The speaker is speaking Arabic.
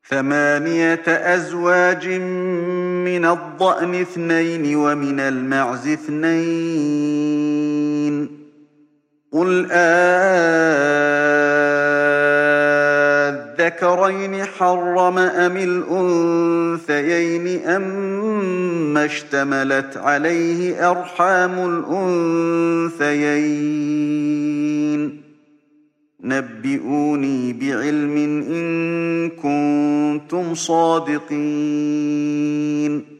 8 أزواج من الضأن 2 ومن المعز 2 قل أذكرين حرم أم الأنثيين أما اشتملت عليه أرحام الأنثيين نبئوني بعلم إن كنتم صادقين